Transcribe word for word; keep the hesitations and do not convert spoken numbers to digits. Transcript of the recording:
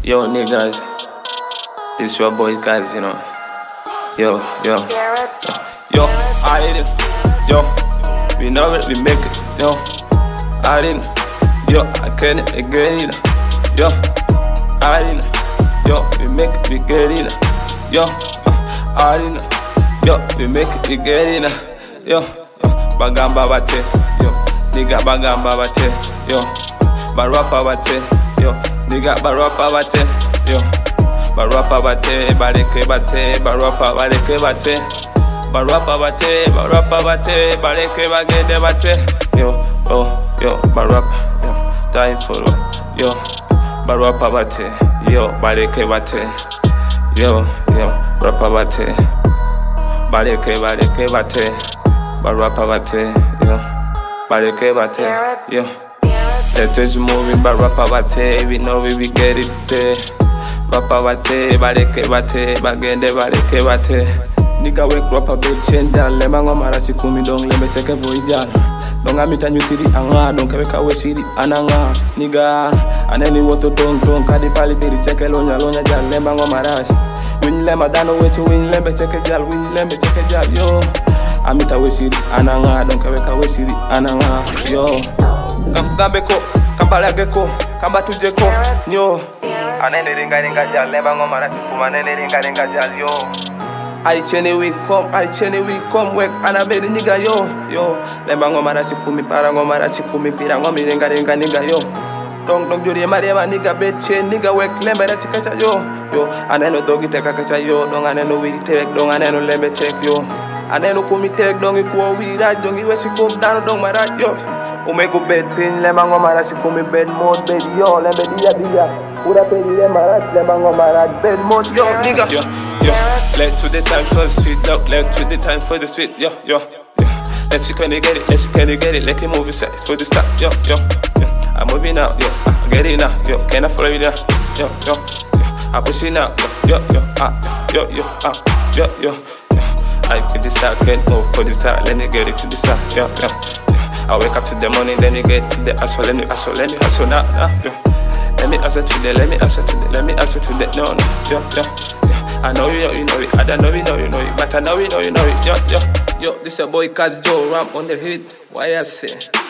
Yo, niggas, this your boy, guys, you know. Yo, yo, yo, I did it. Yo, we know it, we make it. Yo, I didn't. Yo, I can't again. Yo, I didn't. Yo, we make it, we get it. Yo, I didn't. Yo, we make it, we get it. Yo, bagamba bate. Yo, nigga bagamba bate. Yo, barapa bate. Yo, nigga barapa bate. Yo, barapa bate, bareke bate, barapa bareke bate. Barapa bate, barapa bate, bareke bagende bate. Yo, oh, yo, barapa, yo, time for yo, barapa bate, yo, bareke bate. Yo, yo, barapa bate, bareke bareke bate, barapa bate, yo, bareke bate, yo. Let us move barapa bate, we know we we get it there. Barapa bate, bareke bate, bagende bareke bate. Nigga wake up a bit change down, lema ngomara chikumi dong lembe cheke voijan. Donga mita nyutiri anga, dong keweka weshiri ananga. Nigga, aneni woto dong dong kadi pali piri cheke lonya lonya jal lema ngomara. Win lema dano wecho win lembe cheke jal, win lembe cheke jal yo. Amita weshiri ananga, dong keweka weshiri ananga yo. Gambeko, kambala geko, kambatu jeko, nyo. Anene ringa ringa jal, lema ngomara chikuma anene ringa ringa jal yo. I chene we come, I chene we come work and I be the nigga yo, yo. Lemba ngomara chikumi para ngomara chikumi pira ngomi renga renga nigga yo. Dong dong juri mari ma nigga be chain nigga work lemba ra chikacha yo, yo. Aneno dogi teka kacha yo, dong aneno we take, dong aneno lembe take yo. Aneno kumi take dong ikuo we raj, dong iwe shikum dano dong maraj yo. Umego bed pin lemba ngomara chikumi bed mode bed yo, lembe dia dia. Ura pedi lemba raj, lemba ngomara bed mode yo, nigga. Yo. Yo, let's do the time for the sweet, yo. Let's do the time for the sweet, yo, yo, yo. Let's see can you get it, let's see can you get it. Let him move it for the stop, yo, yo, yo. I'm moving now, yo, I get it now, yo. Can I follow you now, yo, yo, yo. I push it now, yo, yo, yo, ah, yo, yo, ah, yo, yo, yo. I put this out, can't move for this out. Let me get it to this out, yo, yo, yo. I wake up to the morning, then you get to the asshole, let me hustle, let me hustle now, now, yo. Let me answer to the, let me answer to the, let me answer to the, no, no, yo, yo. I know you know you know it, I don't know you know you know it, but I know you know you know it, yo, yo, yo, this your boy Kaz Joe, Ramp on the hit, why I say